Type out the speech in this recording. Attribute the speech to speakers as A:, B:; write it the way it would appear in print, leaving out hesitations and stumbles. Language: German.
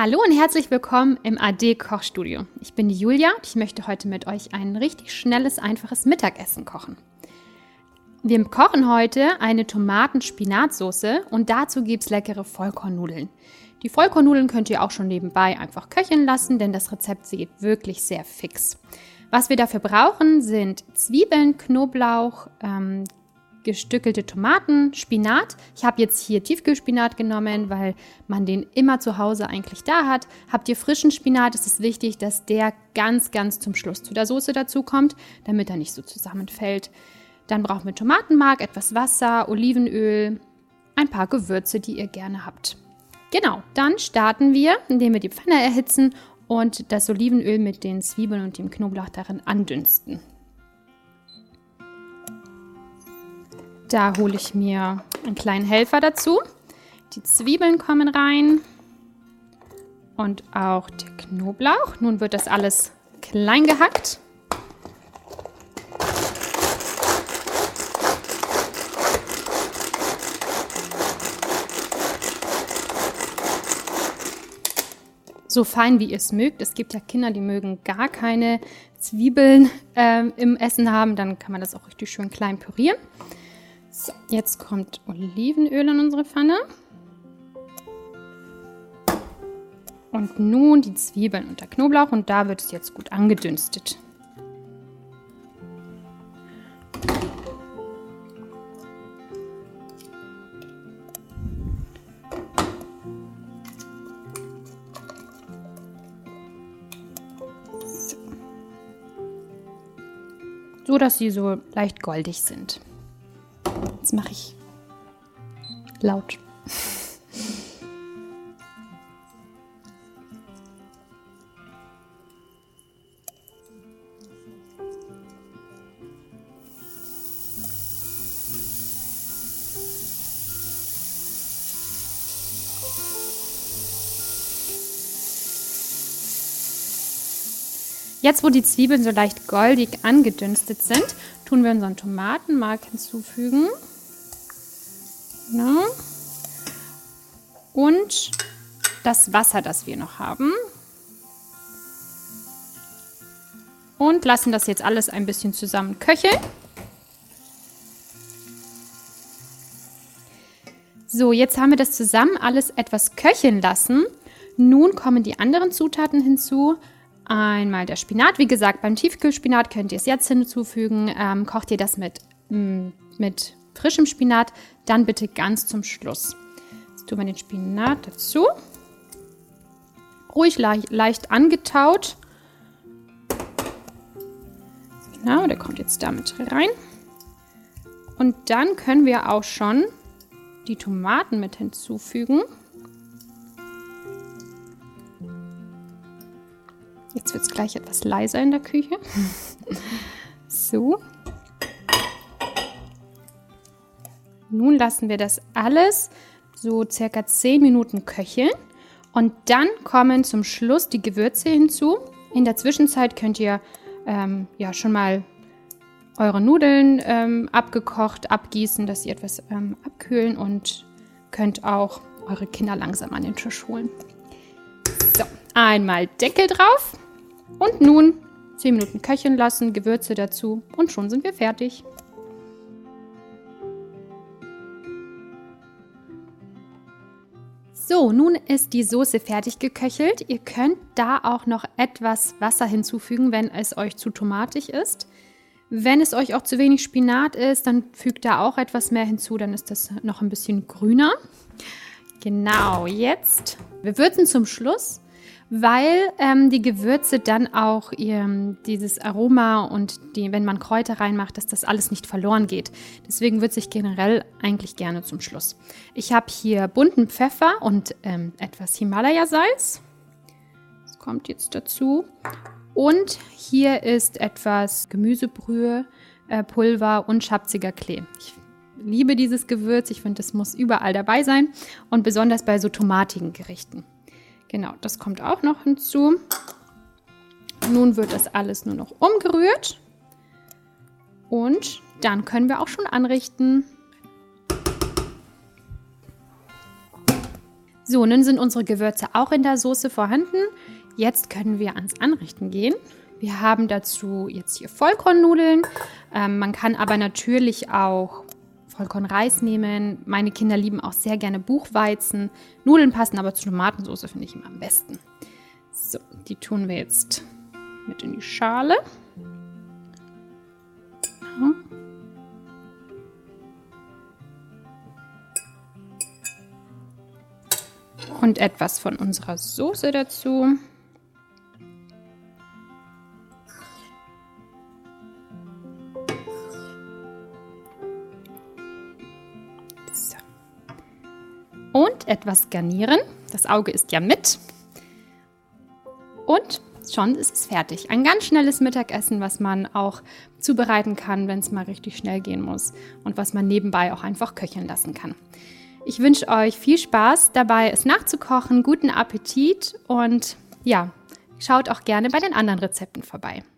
A: Hallo und herzlich willkommen im AD-Kochstudio. Ich bin die Julia und ich möchte heute mit euch ein richtig schnelles, einfaches Mittagessen kochen. Wir kochen heute eine Tomaten-Spinat-Soße und dazu gibt es leckere Vollkornnudeln. Die Vollkornnudeln könnt ihr auch schon nebenbei einfach köcheln lassen, denn das Rezept geht wirklich sehr fix. Was wir dafür brauchen, sind Zwiebeln, Knoblauch, gestückelte Tomaten, Spinat. Ich habe jetzt hier Tiefkühlspinat genommen, weil man den immer zu Hause eigentlich da hat. Habt ihr frischen Spinat, ist es wichtig, dass der ganz zum Schluss zu der Soße dazu kommt, damit er nicht so zusammenfällt. Dann brauchen wir Tomatenmark, etwas Wasser, Olivenöl, ein paar Gewürze, die ihr gerne habt. Genau, dann starten wir, indem wir die Pfanne erhitzen und das Olivenöl mit den Zwiebeln und dem Knoblauch darin andünsten. Da hole ich mir einen kleinen Helfer dazu. Die Zwiebeln kommen rein und auch der Knoblauch. Nun wird das alles klein gehackt. So fein, wie ihr es mögt. Es gibt ja Kinder, die mögen gar keine Zwiebeln im Essen haben. Dann kann man das auch richtig schön klein pürieren. So, jetzt kommt Olivenöl in unsere Pfanne. Und nun die Zwiebeln und der Knoblauch und da wird es jetzt gut angedünstet. So, dass sie so leicht goldig sind. Jetzt mache ich laut. Jetzt, wo die Zwiebeln so leicht goldig angedünstet sind, tun wir unseren Tomatenmark hinzufügen. Genau. Und das Wasser, das wir noch haben. Und lassen das jetzt alles ein bisschen zusammen köcheln. So, jetzt haben wir das zusammen alles etwas köcheln lassen. Nun kommen die anderen Zutaten hinzu. Einmal der Spinat. Wie gesagt, beim Tiefkühlspinat könnt ihr es jetzt hinzufügen. Kocht ihr das mit frischem Spinat, dann bitte ganz zum Schluss. Jetzt tun wir den Spinat dazu. Ruhig leicht angetaut. Genau, der kommt jetzt damit rein. Und dann können wir auch schon die Tomaten mit hinzufügen. Jetzt wird es gleich etwas leiser in der Küche. So. Nun lassen wir das alles so circa 10 Minuten köcheln. Und dann kommen zum Schluss die Gewürze hinzu. In der Zwischenzeit könnt ihr schon mal eure Nudeln abgekocht abgießen, dass sie etwas abkühlen und könnt auch eure Kinder langsam an den Tisch holen. So, einmal Deckel drauf. Und nun 10 Minuten köcheln lassen, Gewürze dazu und schon sind wir fertig. So, nun ist die Soße fertig geköchelt. Ihr könnt da auch noch etwas Wasser hinzufügen, wenn es euch zu tomatig ist. Wenn es euch auch zu wenig Spinat ist, dann fügt da auch etwas mehr hinzu, dann ist das noch ein bisschen grüner. Genau, jetzt. Wir würzen zum Schluss, weil die Gewürze dann auch dieses Aroma und wenn man Kräuter reinmacht, dass das alles nicht verloren geht. Deswegen würze ich generell eigentlich gerne zum Schluss. Ich habe hier bunten Pfeffer und etwas Himalaya-Salz. Das kommt jetzt dazu. Und hier ist etwas Gemüsebrühe, Pulver und Schabziger Klee. Ich liebe dieses Gewürz. Ich finde, das muss überall dabei sein und besonders bei so tomatigen Gerichten. Genau, das kommt auch noch hinzu. Nun wird das alles nur noch umgerührt. Und dann können wir auch schon anrichten. So, nun sind unsere Gewürze auch in der Soße vorhanden. Jetzt können wir ans Anrichten gehen. Wir haben dazu jetzt hier Vollkornnudeln. Man kann aber natürlich auch Vollkornreis nehmen. Meine Kinder lieben auch sehr gerne Buchweizen. Nudeln passen aber zur Tomatensauce, finde ich immer am besten. So, die tun wir jetzt mit in die Schale. Genau. Und etwas von unserer Soße dazu. So. Und etwas garnieren. Das Auge ist ja mit. Und schon ist es fertig. Ein ganz schnelles Mittagessen, was man auch zubereiten kann, wenn es mal richtig schnell gehen muss. Und was man nebenbei auch einfach köcheln lassen kann. Ich wünsche euch viel Spaß dabei, es nachzukochen, guten Appetit und ja, schaut auch gerne bei den anderen Rezepten vorbei.